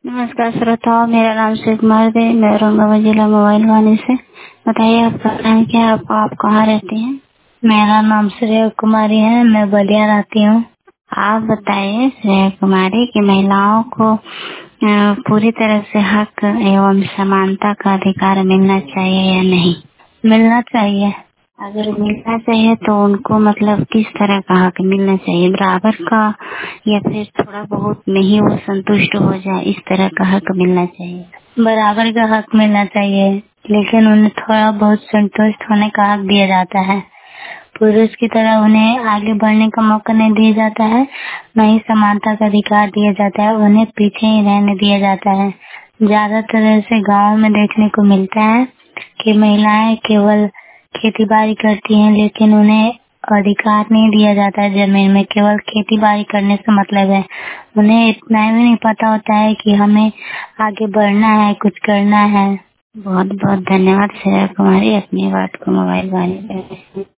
नमस्कार श्रोताओं, मेरा नाम शिव कुमार है। मैं औरंगाबाद जिला मोबाइल वाणी से। बताइए आपका नाम क्या है, आप कहाँ रहती हैं? मेरा नाम श्रेया कुमारी है। मैं बलिया रहती हूँ। आप बताइए श्रेया कुमारी की महिलाओं को पूरी तरह से हक एवं समानता का अधिकार मिलना चाहिए या नहीं? मिलना चाहिए। अगर मिलना चाहिए तो उनको मतलब किस तरह का हक मिलना चाहिए? बराबर का या फिर थोड़ा बहुत में ही वो संतुष्ट हो जाए, इस तरह का हक मिलना चाहिए? बराबर का हक मिलना चाहिए, लेकिन उन्हें थोड़ा बहुत संतुष्ट होने का हक दिया जाता है। पुरुष की तरह उन्हें आगे बढ़ने का मौका नहीं दिया जाता है, न ही समानता का अधिकार दिया जाता है। उन्हें पीछे ही रहने दिया जाता है। ज्यादातर ऐसे गाँव में देखने को मिलता है कि महिलाएं केवल खेती बाड़ी करती हैं, लेकिन उन्हें अधिकार नहीं दिया जाता है जमीन में। केवल खेती बाड़ी करने से मतलब है। उन्हें इतना भी नहीं पता होता है कि हमें आगे बढ़ना है, कुछ करना है। बहुत बहुत धन्यवाद श्रेया कुमारी, अपनी बात को मोबाइल वाणी पे